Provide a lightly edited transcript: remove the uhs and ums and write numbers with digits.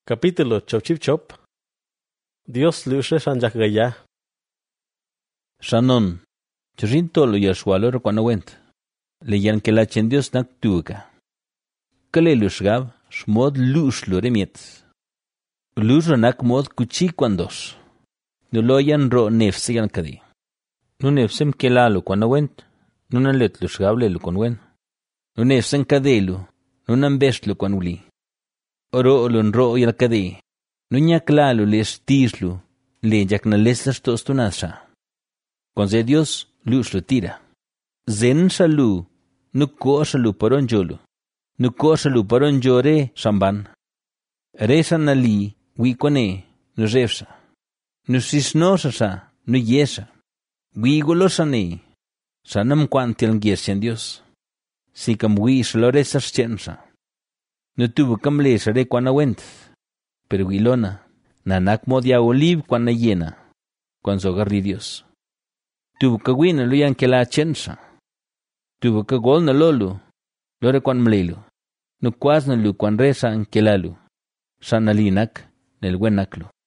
Capítulo chop. Dios lushe shanjak gaya. Shannon, churin tolo yashwalor kwanawent. Leyan que la chen Dios nak tuga. Kale lushgab, shmod lush loremiet. Lush ranak mod kuchi kwandos. Nuloyan ro nefsiyan kadi. Nunefsem kelalo kwanawent. Nunalet lushgable lu konwen. Nunefsen kadelu. Nunambeshlu kwanuli. Oro olun ro yan kadi. Nunyaklalo les tislu. Le yakna lesas tostunasha. Conse Dios lush lo tira. Zen shalu. Nuko shalu paron jolu. Nuko shalu paron jore shamban. Resan ali wikone nuzefsa. Nusisnosasa nuyesa. Wigolosane. Sanam kwantian giesian Dios. Sikam wish loresas chensa. Nutubu kamle sare kwanawent. Pero wilona. Nanak modia oliv kwana yena. Kwan sogarri Dios. Tubu kawina luyan ke la chensa. Tubu kagol na lolu. Lore kwan mlelu. Nukwas na lu kwan resa ang kelalu. Sanalinak nel wenaklu.